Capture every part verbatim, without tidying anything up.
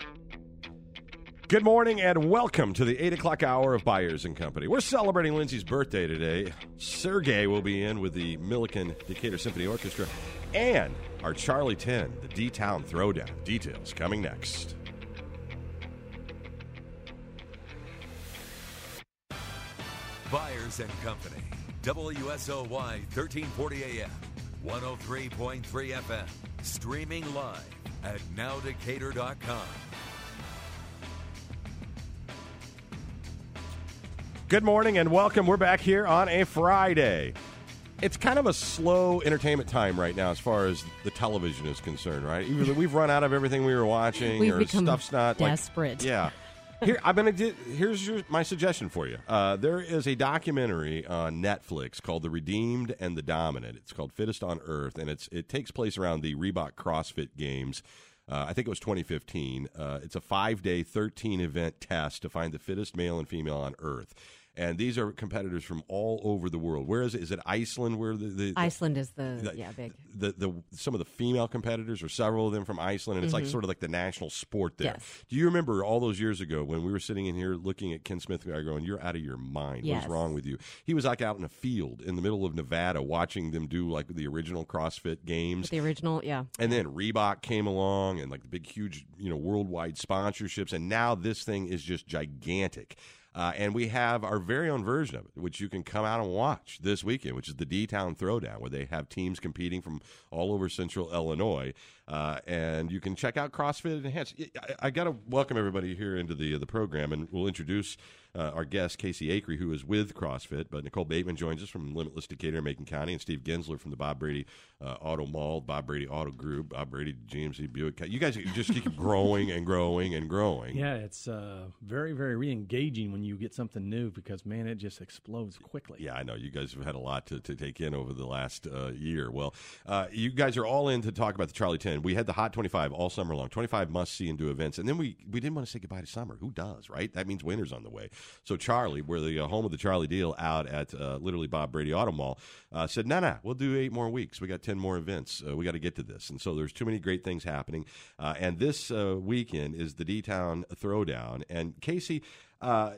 Good morning and welcome to the eight o'clock hour of Byers and Company. We're celebrating Lindsay's birthday today. Sergey will be in with the Milliken Decatur Symphony Orchestra and our Charlie ten, the D-Town Throwdown. Details coming next. Byers and Company, W S O Y thirteen forty A M, one oh three point three F M, streaming live at now decatur dot com. Good morning and welcome. We're back here on a Friday. It's kind of a slow entertainment time right now as far as the television is concerned, right? Either we've run out of everything we were watching We've or become stuff's not desperate. Like, yeah. Here, I'm gonna do, here's your, my suggestion for you. Uh, there is a documentary on Netflix called "The Redeemed and the Dominant." It's called "Fittest on Earth," and it's it takes place around the Reebok CrossFit Games. Uh, I think it was twenty fifteen. Uh, it's a five-day, thirteen-event test to find the fittest male and female on Earth. And these are competitors from all over the world. Where is it? Is it Iceland? Where the, the Iceland is the, the yeah big. The, the some of the female competitors, or several of them from Iceland, and it's Mm-hmm. like sort of like the national sport there. Yes. Do you remember all those years ago when we were sitting in here looking at Ken Smith guy going, "You're out of your mind. Yes. What's wrong with you?" He was like out in a field in the middle of Nevada watching them do like the original CrossFit Games. The original, yeah. And then Reebok came along and like the big, huge, you know, worldwide sponsorships, and now this thing is just gigantic. Uh, and we have our very own version of it, which you can come out and watch this weekend, which is the D-Town Throwdown, where they have teams competing from all over central Illinois. Uh, and you can check out CrossFit Enhanced. I, I got to welcome everybody here into the, uh, the program, and we'll introduce uh, our guest, Casey Akery, who is with CrossFit. But Nicole Bateman joins us from Limitless Decatur and Macon County, and Steve Gensler from the Bob Brady uh, Auto Mall, Bob Brady Auto Group, Bob Brady G M C Buick. You guys just keep growing and growing and growing. Yeah, it's uh, very, very re-engaging when you get something new because, man, it just explodes quickly. Yeah, I know. You guys have had a lot to, to take in over the last uh, year. Well, uh, you guys are all in to talk about the Charlie ten. We had the Hot twenty-five all summer long, twenty-five must-see and do events. And then we, we didn't want to say goodbye to summer. Who does, right? That means winter's on the way. So Charlie, we're the uh, home of the Charlie deal out at uh, literally Bob Brady Auto Mall, uh, said, no, no, we'll do eight more weeks. We got ten more events. Uh, we got to get to this. And so there's too many great things happening. Uh, and this uh, weekend is the D-Town Throwdown. And Casey, uh,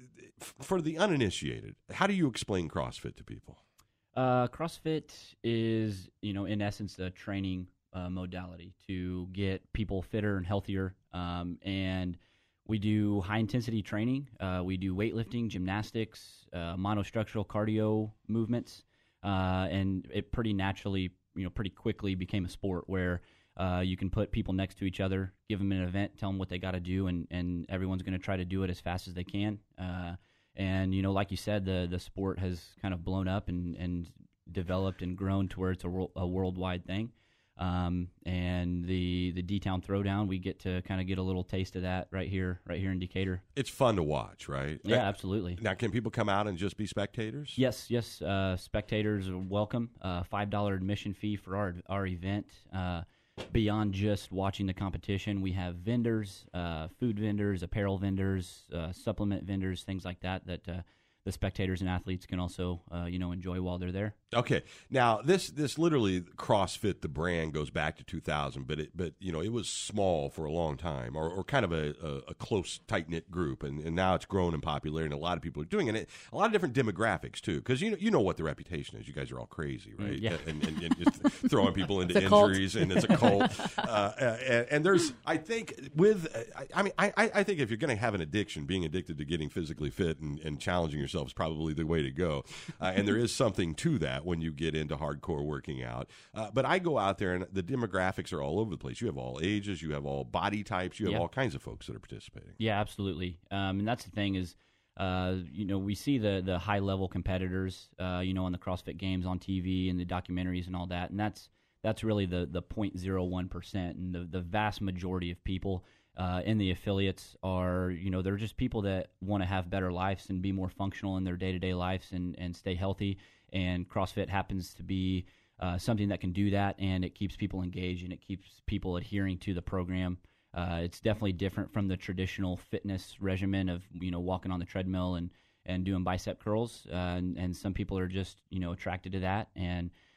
f- for the uninitiated, how do you explain CrossFit to people? Uh, CrossFit is, you know, in essence, a training uh, modality to get people fitter and healthier. Um, and we do high-intensity training. Uh, we do weightlifting, gymnastics, uh, monostructural cardio movements. Uh, and it pretty naturally, you know, pretty quickly became a sport where uh, you can put people next to each other, give them an event, tell them what they got to do, and, and everyone's going to try to do it as fast as they can. Uh, and, you know, like you said, the the sport has kind of blown up and, and developed and grown to where it's a, world, a worldwide thing. Um, and the the D-Town Throwdown, we get to kind of get a little taste of that right here, right here in Decatur. It's fun to watch, right? Yeah, Uh, absolutely. Now, can people come out and just be spectators? Yes, yes. Uh, spectators are welcome. Uh, five dollar admission fee for our our event. Uh, beyond just watching the competition, we have vendors, uh, food vendors, apparel vendors, uh, supplement vendors, things like that that uh, the spectators and athletes can also, uh, you know, enjoy while they're there. Okay. Now, this this literally CrossFit, the brand, goes back to two thousand, but it but you know it was small for a long time, or, or kind of a, a, a close, tight knit group, and, and now it's grown in popularity, and a lot of people are doing it. And a lot of different demographics too, because you know you know what the reputation is. You guys are all crazy, right? Mm, yeah. And, and, and just throwing people into It's a cult. injuries, and it's a cult. uh, and, and there's, I think, with I, I mean, I I think if you're going to have an addiction, being addicted to getting physically fit and, and challenging yourself is probably the way to go. Uh, and there is something to that when you get into hardcore working out. Uh, but I go out there, and the demographics are all over the place. You have all ages, you have all body types, you have Yeah. all kinds of folks that are participating. Yeah, absolutely. Um, and that's the thing is, uh, you know, we see the the high level competitors, uh, you know, on the CrossFit Games on T V and the documentaries and all that, and that's that's really the the point zero one percent, and the the vast majority of people uh, in the affiliates are, you know, they're just people that want to have better lives and be more functional in their day to day lives and and stay healthy. And CrossFit happens to be uh, something that can do that, and it keeps people engaged and it keeps people adhering to the program. Uh, it's definitely different from the traditional fitness regimen of, you know, walking on the treadmill and, and doing bicep curls. Uh, and, and some people are just, you know, attracted to that. And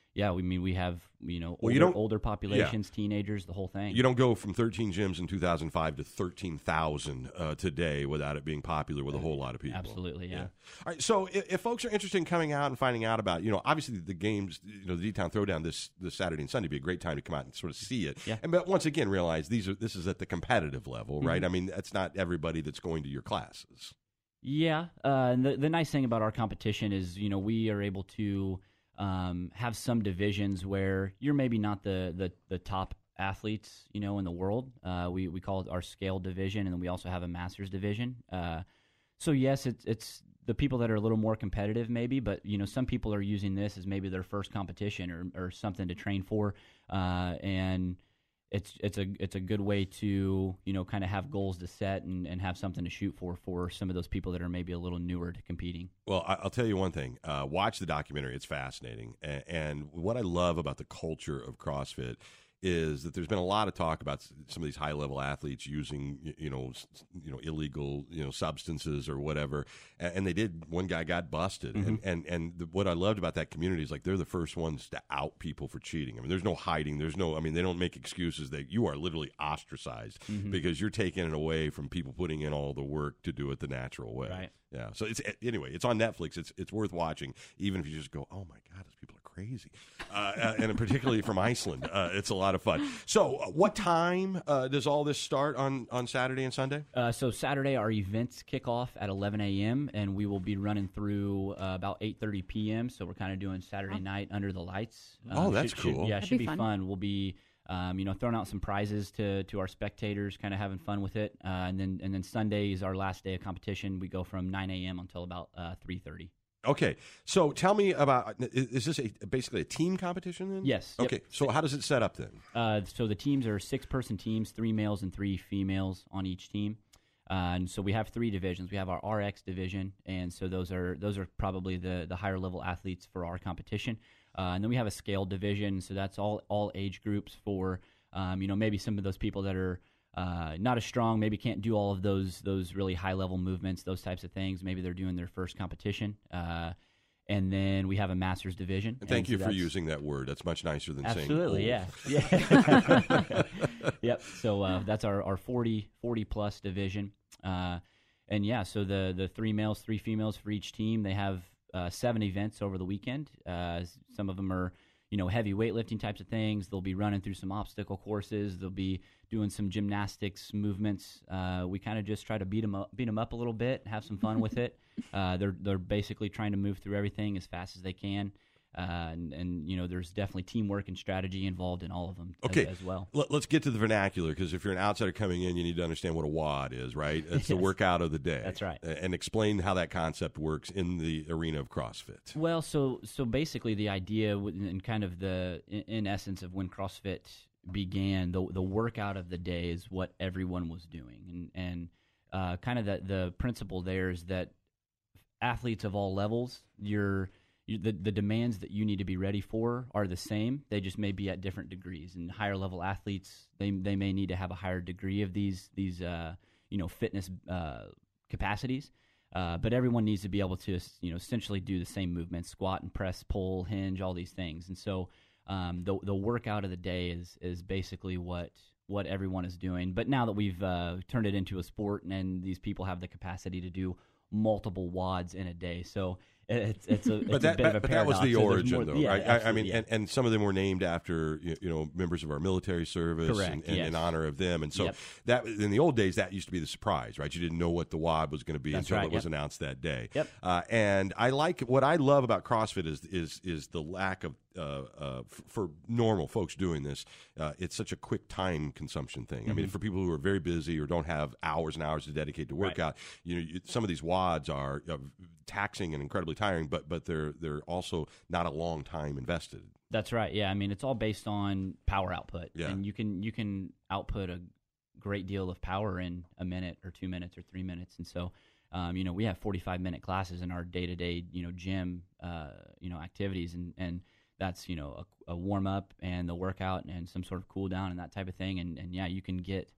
yeah, we mean we have you know Well, older, you don't- older populations, teenagers, the whole thing. You don't go from thirteen gyms in two thousand five to thirteen thousand uh, today without it being popular with a whole lot of people. Absolutely, yeah. All right, so if, if folks are interested in coming out and finding out about, you know, obviously the games, you know, the D-Town Throwdown this this Saturday and Sunday would be a great time to come out and sort of see it. Yeah. And but once again, realize these are this is at the competitive level, Mm-hmm. right? I mean, that's not everybody that's going to your classes. Yeah, uh, and the, the nice thing about our competition is, you know, we are able to um, have some divisions where you're maybe not the, the, the top athletes, you know, in the world. Uh, we we call it our scale division, and then we also have a masters division. Uh, so yes, it's it's the people that are a little more competitive, maybe, but you know, some people are using this as maybe their first competition or or something to train for, uh, and it's it's a it's a good way to you know kind of have goals to set and, and have something to shoot for for some of those people that are maybe a little newer to competing. Well, I- I'll tell you one thing. Uh, watch the documentary. It's fascinating. And, and what I love about the culture of CrossFit is that there's been a lot of talk about s- some of these high-level athletes using, y- you know, s- you know, illegal, you know, substances or whatever. And, and they did. One guy got busted. And and and the, what I loved about that community is like they're the first ones to out people for cheating. I mean, there's no hiding. There's no. I mean, they don't make excuses. That you are literally ostracized because you're taking it away from people putting in all the work to do it the natural way. Right. Yeah. So it's anyway. It's on Netflix. It's it's worth watching, even if you just go, oh my god, those people are crazy, uh, uh, and particularly from Iceland. Uh, it's a lot of fun. So, uh, what time uh, does all this start on on Saturday and Sunday? Uh, so Saturday, our events kick off at eleven a.m. and we will be running through uh, about eight thirty p.m. So we're kind of doing Saturday night under the lights. Oh, Um, that's should- should- cool. yeah, it That'd should be be fun. fun. We'll be um, you know throwing out some prizes to to our spectators, kind of having fun with it. Uh, and then and then Sunday is our last day of competition. We go from nine a.m. until about uh, three thirty. Okay. So, tell me about. Is, is this a, basically a team competition then? Yes. Yep. Okay. So, how does it set up then? Uh, so the teams are six-person teams, three males and three females on each team. Uh, and so we have three divisions. We have our R X division, and so those are those are probably the the higher level athletes for our competition. Uh, and then we have a scale division, so that's all all age groups for um, you know maybe some of those people that are uh, not as strong, maybe can't do all of those those really high level movements, those types of things. Maybe they're doing their first competition. Uh, and then we have a masters division. And thank so you for that's- using that word. That's much nicer than Absolutely, saying yeah, old. yeah. Yep. So uh, that's our, our forty, forty plus division, uh, and yeah. So the the three males, three females for each team. They have uh, seven events over the weekend. Uh, some of them are you know heavy weightlifting types of things. They'll be running through some obstacle courses. They'll be doing some gymnastics movements. Uh, we kind of just try to beat them up, beat them up a little bit, have some fun with it. Uh, they're they're basically trying to move through everything as fast as they can. Uh, and, and, you know, there's definitely teamwork and strategy involved in all of them as- Okay. as, well. Let, let's get to the vernacular, because if you're an outsider coming in, you need to understand what a W O D is, right? It's the Yes. workout of the day. That's right. A- And explain how that concept works in the arena of CrossFit. Well, so so basically the idea w- and kind of the, in, in essence of when CrossFit began, the the workout of the day is what everyone was doing. And, and uh, kind of the, the principle there is that athletes of all levels, you're you, the the demands that you need to be ready for are the same. They just may be at different degrees. And higher level athletes, they they may need to have a higher degree of these these uh, you know fitness uh, capacities. Uh, but everyone needs to be able to you know essentially do the same movements: squat and press, pull, hinge, all these things. And so um, the the workout of the day is is basically what what everyone is doing. But now that we've uh, turned it into a sport, and, and these people have the capacity to do multiple W O Ds in a day, so it's it's a, it's But that, a bit of a but, but that was paradox. the So there's origin, more- though, yeah, right? I, I absolutely, mean, yeah. and, and some of them were named after you, you know members of our military service, Correct, and, and yes. in honor of them. And so Yep. that in the old days, that used to be the surprise, right? You didn't know what the W O D was going to be That's until right, it was yep. announced that day. Yep. Uh, and I like what I love about CrossFit is is is the lack of uh, uh, f- for normal folks doing this. Uh, it's such a quick time consumption thing. I mean, Mm-hmm. for people who are very busy or don't have hours and hours to dedicate to Right. workout, you know, you, some of these W O Ds are uh, taxing and incredibly tiring, but but they're they're also not a long time invested. That's right. Yeah, I mean it's all based on power output, Yeah. and you can you can output a great deal of power in a minute or two minutes or three minutes, and so um, you know we have forty-five minute classes in our day to day you know gym uh, you know activities, and and that's you know a, a warm up and the workout and some sort of cool down and that type of thing, and and yeah you can get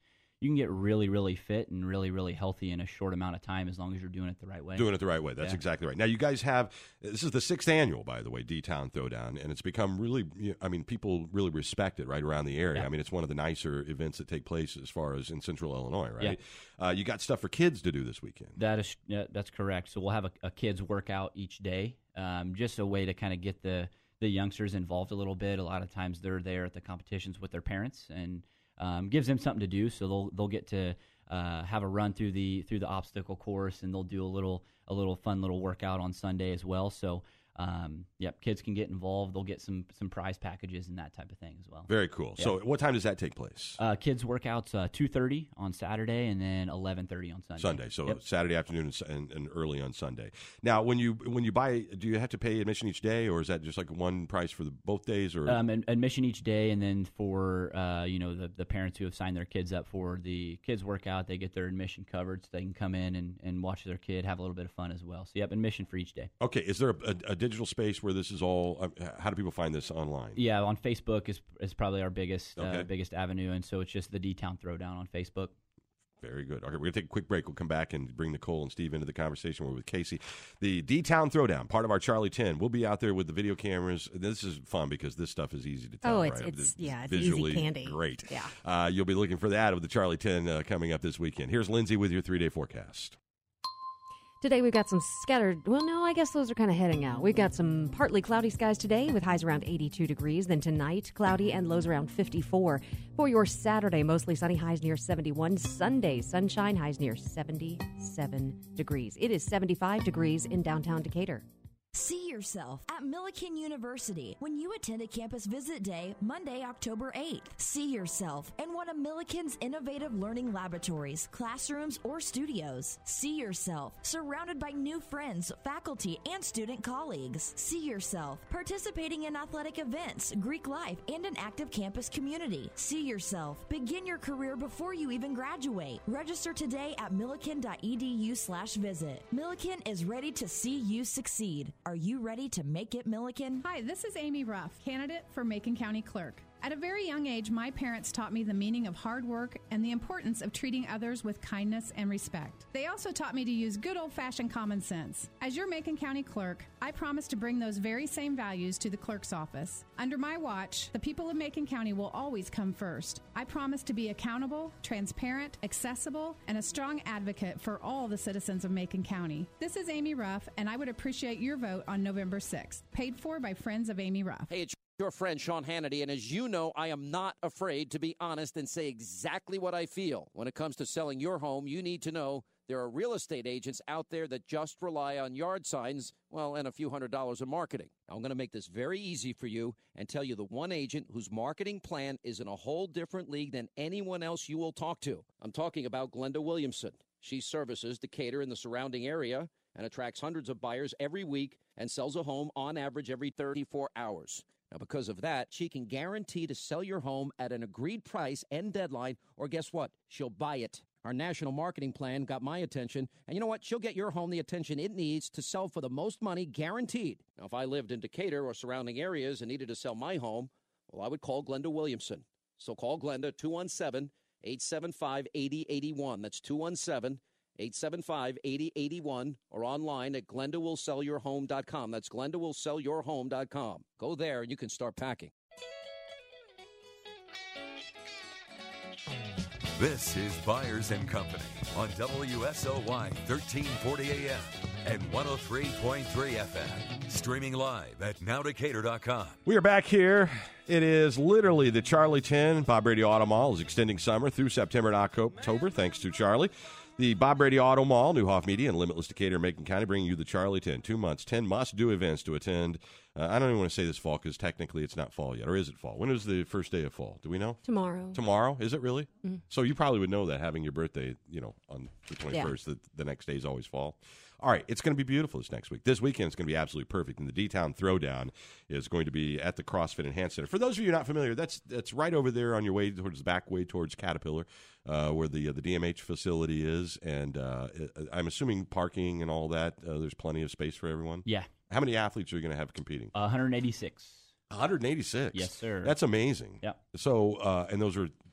you can get really, really fit and really, really healthy in a short amount of time as long as you're doing it the right way. Doing it the right way. That's Yeah. exactly right. Now, you guys have, this is the sixth annual, by the way, D-Town Throwdown, and it's become really, I mean, people really respect it right around the area. Yeah. I mean, it's one of the nicer events that take place as far as in central Illinois, right? Yeah. Uh, you got stuff for kids to do this weekend. That is, yeah, that's correct. So we'll have a, a kids workout each day, um, just a way to kind of get the, the youngsters involved a little bit. A lot of times they're there at the competitions with their parents, and um, gives them something to do. So they'll they'll get to uh, have a run through the through the obstacle course, and they'll do a little a little fun little workout on Sunday as well. So. Um, yep, kids can get involved. They'll get some some prize packages and that type of thing as well. Very cool. Yeah. So what time does that take place? Uh, kids workouts uh, two thirty on Saturday and then eleven thirty on Sunday. Sunday, so Yep. Saturday afternoon and, and, and early on Sunday. Now, when you when you buy, do you have to pay admission each day, or is that just like one price for the, both days? Or Um, ad- admission each day, and then for uh, you know the, the parents who have signed their kids up for the kids workout, they get their admission covered, so they can come in and, and watch their kid, have a little bit of fun as well. So yep, admission for each day. okay, is there a, a, a digital space where this is all? Uh, how do people find this online? Yeah, on Facebook is is probably our biggest Okay. uh, biggest avenue, and so it's just the D-Town Throwdown on Facebook. Very good. Okay, we're going to take a quick break. We'll come back and bring Nicole and Steve into the conversation. We're with Casey. The D-Town Throwdown, part of our Charlie ten. We'll be out there with the video cameras. This is fun because this stuff is easy to tell. Oh, it's- right? it's- This- yeah, it's visually easy candy. Great. Yeah. Uh, you'll be looking for that with the Charlie ten uh, coming up this weekend. Here's Lindsay with your three-day forecast. Today we've got some scattered, well, no, I guess those are kind of heading out. We've got some partly cloudy skies today with highs around eighty-two degrees. Then tonight, cloudy and lows around fifty-four. For your Saturday, mostly sunny, highs near seventy-one. Sunday, sunshine, highs near seventy-seven degrees. It is seventy-five degrees in downtown Decatur. See yourself at Millikan University when you attend a campus visit day Monday, October eighth. See yourself in one of Millikan's innovative learning laboratories, classrooms, or studios. See yourself surrounded by new friends, faculty, and student colleagues. See yourself participating in athletic events, Greek life, and an active campus community. See yourself begin your career before you even graduate. Register today at millikan.edu slash visit. Millikan is ready to see you succeed. Are you ready to make it, Millikan? Hi, this is Amy Ruff, candidate for Macon County Clerk. At a very young age, my parents taught me the meaning of hard work and the importance of treating others with kindness and respect. They also taught me to use good old-fashioned common sense. As your Macon County Clerk, I promise to bring those very same values to the clerk's office. Under my watch, the people of Macon County will always come first. I promise to be accountable, transparent, accessible, and a strong advocate for all the citizens of Macon County. This is Amy Ruff, and I would appreciate your vote on November sixth. Paid for by Friends of Amy Ruff. Hey, it's your friend Sean Hannity, and as you know, I am not afraid to be honest and say exactly what I feel. When it comes to selling your home, you need to know there are real estate agents out there that just rely on yard signs, well, and a few hundred dollars in marketing. Now, I'm going to make this very easy for you and tell you the one agent whose marketing plan is in a whole different league than anyone else you will talk to. I'm talking about Glenda Williamson. She services Decatur and the surrounding area and attracts hundreds of buyers every week and sells a home on average every thirty-four hours. Now, because of that, she can guarantee to sell your home at an agreed price and deadline, or guess what? She'll buy it. Our national marketing plan got my attention, and you know what? She'll get your home the attention it needs to sell for the most money, guaranteed. Now, if I lived in Decatur or surrounding areas and needed to sell my home, well, I would call Glenda Williamson. So call Glenda, two one seven, eight seven five, eight zero eight one. That's two one seven, eight seven five, eight zero eight one, or online at glenda will sell your home dot com. That's glenda will sell your home dot com. Go there and you can start packing. This is Byers and Company on W S O Y thirteen forty A M and one oh three point three F M. Streaming live at now decatur dot com. We are back here. It is literally the Charlie ten. Bob Brady Auto Mall is extending summer through September and October, thanks to Charlie. The Bob Brady Auto Mall, Newhoff Media, and Limitless Decatur, Macon County, bringing you the Charlie ten. Two months, ten must-do events to attend. Uh, I don't even want to say this fall because technically it's not fall yet. Or is it fall? When is the first day of fall? Do we know? Tomorrow. Tomorrow? Is it really? Mm-hmm. So you probably would know that having your birthday, you know, on the twenty-first, Yeah. that the next day is always fall. All right, it's going to be beautiful this next week. This weekend is going to be absolutely perfect, and the D-Town Throwdown is going to be at the CrossFit Enhanced Center. For those of you not familiar, that's that's right over there on your way towards the back way towards Caterpillar, uh, where the uh, the D M H facility is, and uh, I'm assuming parking and all that. Uh, there's plenty of space for everyone. Yeah, How many athletes are you going to have competing? uh, one hundred eighty-six. one hundred eighty-six. Yes, sir. That's amazing. Yeah. So, uh, and those are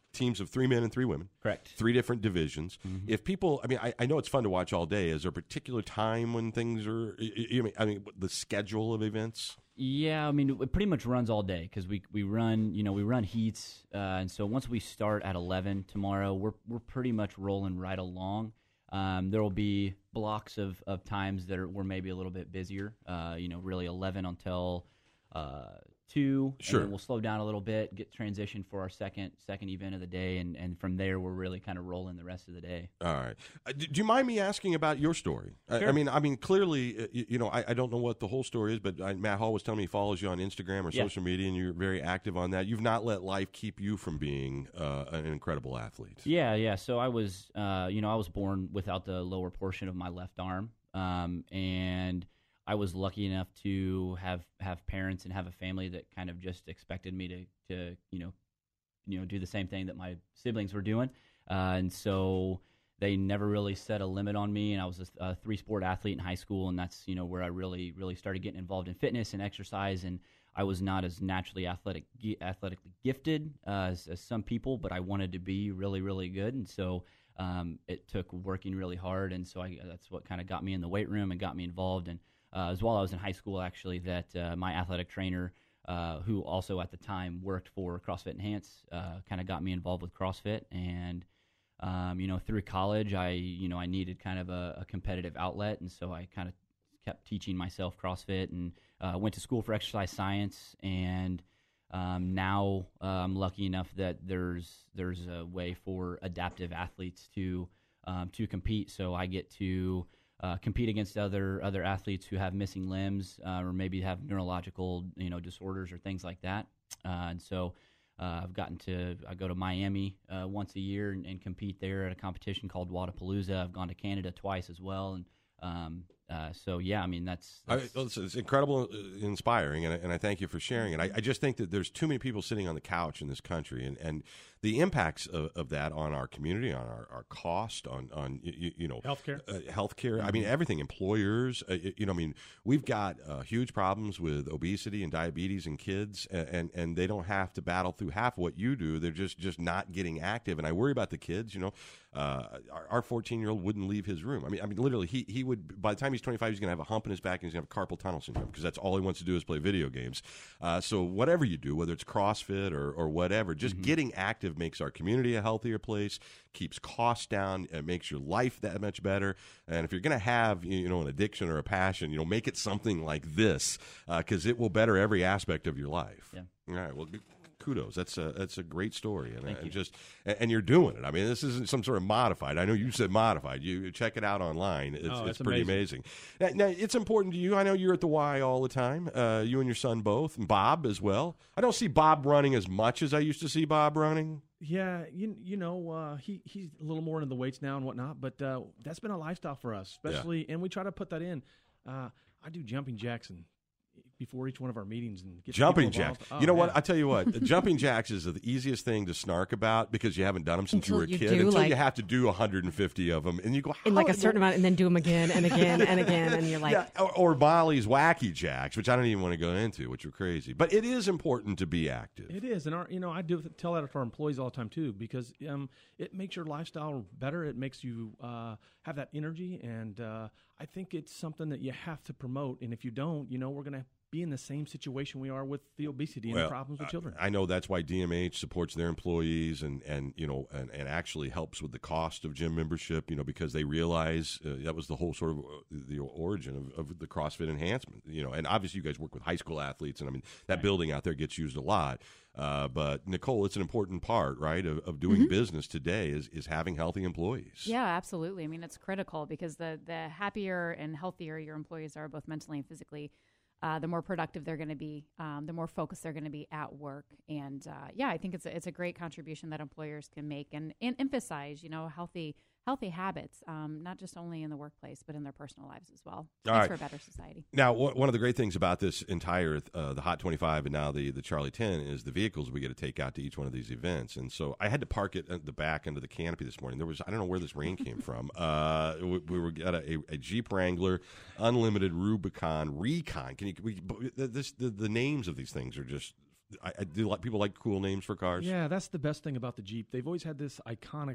teams of three men and three women. Correct. Three different divisions. Mm-hmm. If people, I mean, I, I know it's fun to watch all day. Is there a particular time when things are, I mean, I mean the schedule of events? Yeah, I mean, it pretty much runs all day because we, we run, you know, we run heats. Uh, and so once we start at eleven tomorrow, we're we're pretty much rolling right along. Um, there will be blocks of, of times that are, we're maybe a little bit busier, uh, you know, really eleven until uh, two. Sure. And then we'll slow down a little bit, get transitioned for our second second event of the day, and, and from there we're really kind of rolling the rest of the day. All right. Uh, do, do you mind me asking about your story? Sure. I, I mean, I mean, clearly, uh, you, you know, I, I don't know what the whole story is, but I, Matt Hall was telling me he follows you on Instagram or Yeah. social media, and you're very active on that. You've not let life keep you from being uh, an incredible athlete. Yeah, yeah. So I was, uh, you know, I was born without the lower portion of my left arm, um, and I was lucky enough to have, have parents and have a family that kind of just expected me to, to you know, you know, do the same thing that my siblings were doing, uh, and so they never really set a limit on me. And I was a, a three-sport athlete in high school, and that's you know where I really, really started getting involved in fitness and exercise. And I was not as naturally athletic, athletically gifted uh, as, as some people, but I wanted to be really, really good, and so. Um, it took working really hard, and so I, that's what kind of got me in the weight room and got me involved. And uh, as while I was in high school, actually, that uh, my athletic trainer, uh, who also at the time worked for CrossFit Enhance, uh, kind of got me involved with CrossFit. And um, you know, through college, I you know I needed kind of a, a competitive outlet, and so I kind of kept teaching myself CrossFit, and uh, went to school for exercise science. And Um, now uh, I'm lucky enough that there's there's a way for adaptive athletes to um, to compete. So I get to uh, compete against other other athletes who have missing limbs uh, or maybe have neurological you know disorders or things like that. Uh, and so uh, I've gotten to I go to Miami uh, once a year and, and compete there at a competition called Wodapalooza. I've gone to Canada twice as well, and um, Uh, so yeah, I mean that's, that's I, it's, it's incredible, uh, inspiring, and I, and I thank you for sharing it. I, I just think that there's too many people sitting on the couch in this country, and, and the impacts of, of that on our community, on our, our cost, on on you, you know Healthcare. uh, healthcare. I mean everything. Employers, uh, you know, I mean we've got uh, huge problems with obesity and diabetes in kids, and, and and they don't have to battle through half of what you do. They're just just not getting active, and I worry about the kids. You know, uh, our fourteen year old wouldn't leave his room. I mean, I mean literally, he he would by the time he's twenty-five, he's going to have a hump in his back and he's going to have carpal tunnel syndrome because that's all he wants to do is play video games. Uh, so whatever you do, whether it's CrossFit or, or whatever, just mm-hmm. getting active makes our community a healthier place, keeps costs down, it makes your life that much better. And if you're going to have you know an addiction or a passion, you know make it something like this because uh, it will better every aspect of your life. Yeah. All right. Well. Kudos. That's a that's a great story, and, and you. just and you're doing it. I mean, this isn't some sort of modified. I know you said modified. You check it out online. It's, oh, it's pretty amazing. amazing. Now, now, it's important to you. I know you're at the Y all the time. Uh, you and your son both, and Bob as well. I don't see Bob running as much as I used to see Bob running. Yeah, you you know uh, he he's a little more into the weights now and whatnot, but uh, that's been a lifestyle for us, especially, yeah. and we try to put that in. Uh, I do jumping jacks and. Before each one of our meetings and get jumping jacks. Oh, you know yeah. what? I tell you what, jumping jacks is the easiest thing to snark about because you haven't done them since until you were a you kid. do, until like, you have to do one hundred fifty of them, and you go in like a certain amount, and then do them again and again and again, and you're like, yeah, or, or Molly's wacky jacks, which I don't even want to go into, which are crazy. But it is important to be active. It is, and our, you know, I do tell that to our employees all the time too, because um, it makes your lifestyle better. It makes you uh, have that energy, and uh, I think it's something that you have to promote. And if you don't, you know, we're gonna be in the same situation we are with the obesity and well, the problems with children. I know that's why D M H supports their employees and, and you know and, and actually helps with the cost of gym membership, you know, because they realize uh, that was the whole sort of uh, the origin of, of the CrossFit enhancement, you know. And obviously you guys work with high school athletes, and I mean that right. building out there gets used a lot. Uh, but Nicole, it's an important part, right, of, of doing mm-hmm. business today is is having healthy employees. Yeah, absolutely. I mean, it's critical because the the happier and healthier your employees are, both mentally and physically, Uh, the more productive they're going to be, um, the more focused they're going to be at work. And uh, yeah, I think it's a, it's a great contribution that employers can make and, and emphasize, you know, healthy healthy habits, um, not just only in the workplace, but in their personal lives as well. All Thanks right. for a better society. Now, w- one of the great things about this entire, uh, the Hot twenty-five and now the, the Charlie ten is the vehicles we get to take out to each one of these events. And so I had to park it at the back under the canopy this morning. There was, I don't know where this rain came from. Uh, we, we were at a, a Jeep Wrangler, Unlimited Rubicon, Recon. Can you, we, this, the, the names of these things are just I, I do like people like cool names for cars. Yeah, that's the best thing about the Jeep. They've always had this iconic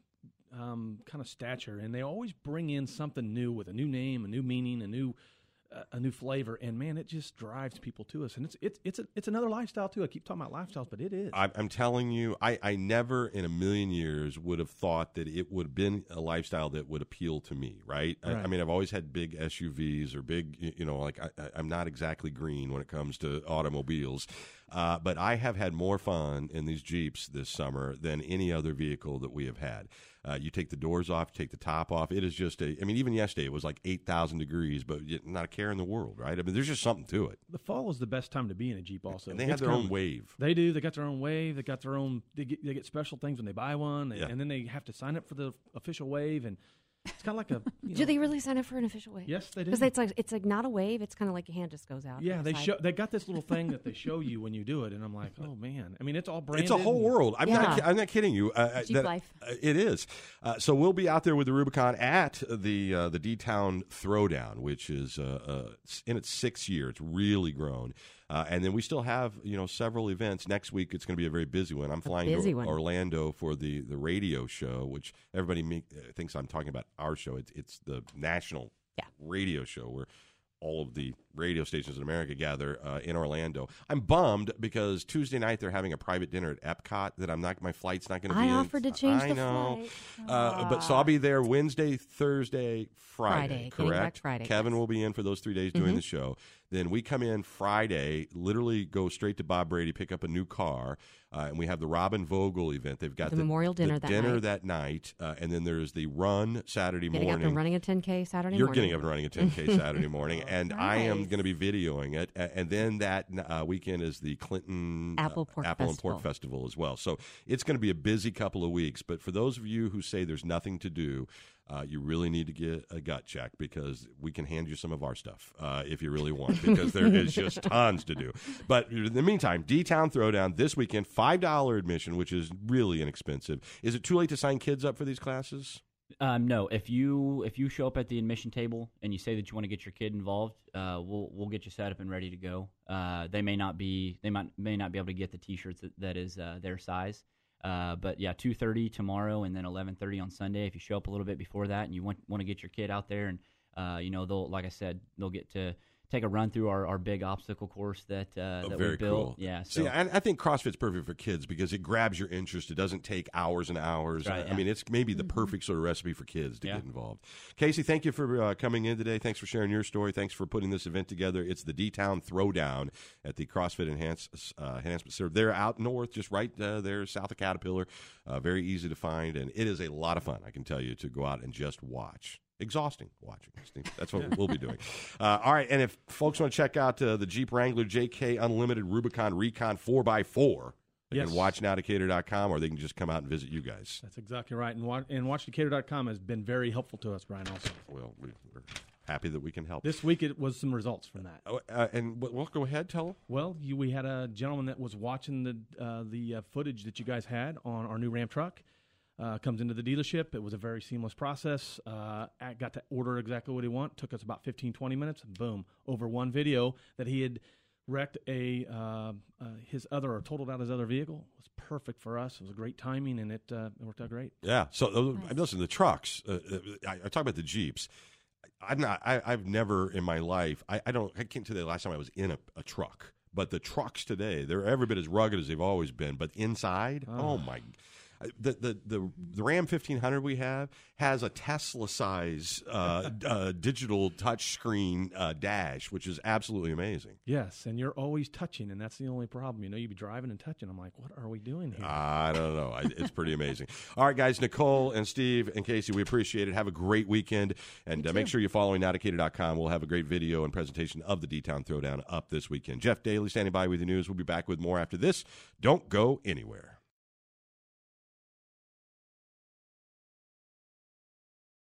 um, kind of stature, and they always bring in something new with a new name, a new meaning, a new uh, a new flavor. And man, it just drives people to us. And it's it's it's a, it's another lifestyle too. I keep talking about lifestyles, but it is. I'm, I'm telling you, I, I never in a million years would have thought that it would have been a lifestyle that would appeal to me. Right? Right. I, I mean, I've always had big S U Vs or big, you know, like I, I'm not exactly green when it comes to automobiles. Uh, but I have had more fun in these Jeeps this summer than any other vehicle that we have had. Uh, you take the doors off, take the top off. It is just a, I mean, even yesterday it was like eight thousand degrees, but not a care in the world, right? I mean, there's just something to it. The fall is the best time to be in a Jeep also. And they It's have their coming. own wave. They do. They got their own wave. They got their own, they get, they get special things when they buy one, and, Yeah. and then they have to sign up for the official wave, and it's kind of like a, you Do know, they really sign up for an official wave? yes, they do. Because it's like it's like not a wave. It's kind of like your hand just goes out. Yeah, to the they side. show they got this little thing that they show you when you do it, and I'm like, oh man. I mean, it's all branded. It's a whole and- world. I'm not. Yeah. I'm not kidding you. Uh, Jeep that- life. uh, It is. Uh, so we'll be out there with the Rubicon at the uh, the D-Town Throwdown, which is uh, uh, in its sixth year. It's really grown. Uh, and then we still have, you know, several events. Next week, it's going to be a very busy one. I'm flying busy to one. Orlando for the, the radio show, which everybody me- uh, thinks I'm talking about our show. It's, it's the national Yeah. radio show where all of the radio stations in America gather uh, in Orlando. I'm bummed because Tuesday night they're having a private dinner at Epcot that I'm not, my flight's not going to I be in. offered to change I the know. flight. Uh, but so I'll be there Wednesday, Thursday, Friday, Friday, getting back correct? Friday, Kevin yes. will be in for those three days doing Mhm. the show. Then we come in Friday, literally go straight to Bob Brady, pick up a new car, uh, and we have the Robin Vogel event. They've got The memorial dinner the that dinner night. that night, uh, and then there's the run Saturday Getting up morning. and running a ten K Saturday You're morning. getting up and running a ten K Saturday morning, and I am Nice. going to be videoing it. A- And then that uh, weekend is the Clinton Apple Pork uh, Apple and Festival. Pork Festival as well. So it's going to be a busy couple of weeks. But for those of you who say there's nothing to do, uh, you really need to get a gut check because we can hand you some of our stuff uh, if you really want, because there is just tons to do. But in the meantime, D-Town Throwdown this weekend, five dollars admission, which is really inexpensive. Is it too late to sign kids up for these classes? Um, no, if you if you show up at the admission table and you say that you want to get your kid involved, uh, we'll we'll get you set up and ready to go. Uh, they may not be they might may not be able to get the T-shirts that, that is uh, their size, uh, but yeah, two thirty tomorrow and then eleven thirty on Sunday. If you show up a little bit before that and you want want to get your kid out there, and uh, you know they'll like I said they'll get to take a run through our, our big obstacle course that uh, Oh, that very we built. cool. Yeah, so See, I, I think CrossFit's perfect for kids because it grabs your interest. It doesn't take hours and hours. Right, I yeah. mean, it's maybe the perfect sort of recipe for kids to Yeah. get involved. Casey, thank you for uh, coming in today. Thanks for sharing your story. Thanks for putting this event together. It's the D-Town Throwdown at the CrossFit Enhance, uh, Enhancement Center. They're out north, just right uh, there, south of Caterpillar. Uh, very easy to find, and it is a lot of fun, I can tell you, to go out and just watch. Exhausting watching. Steve. That's what we'll be doing. Uh, all right, and if folks want to check out uh, the Jeep Wrangler J K Unlimited Rubicon Recon four by four, they Yes. can watch now decatur dot com, or they can just come out and visit you guys. That's exactly right. And, wa- and watch decatur dot com has been very helpful to us, Brian, also. Well, we, we're happy that we can help. This week it was some results from that. Oh, uh, and well, go ahead, tell them. Well, you, we had a gentleman that was watching the uh, the uh, footage that you guys had on our new Ram truck. Uh, comes into the dealership. It was a very seamless process. Uh, I got to order exactly what he wanted. Took us about fifteen, twenty minutes. Boom. Over one video that he had wrecked a uh, uh, his other or totaled out his other vehicle. It was perfect for us. It was a great timing, and it, uh, it worked out great. Yeah. So uh, Nice. listen, the trucks. Uh, uh, I, I talk about the Jeeps. I'm not. I, I've never in my life. I, I don't. I can't tell you the last time I was in a, a truck. But the trucks today, they're every bit as rugged as they've always been. But inside, oh, Oh. my. The, the the the Ram fifteen hundred we have has a Tesla size uh, uh, digital touch screen uh, dash, which is absolutely amazing. Yes, and you're always touching, and that's the only problem. You know, you'd be driving and touching. I'm like, what are we doing here? I don't know. I, it's pretty amazing. All right, guys, Nicole and Steve and Casey, we appreciate it. Have a great weekend, and You uh, make too. sure you're following now decatur dot com. We'll have a great video and presentation of the D-Town Throwdown up this weekend. Jeff Daly standing by with the news. We'll be back with more after this. Don't go anywhere.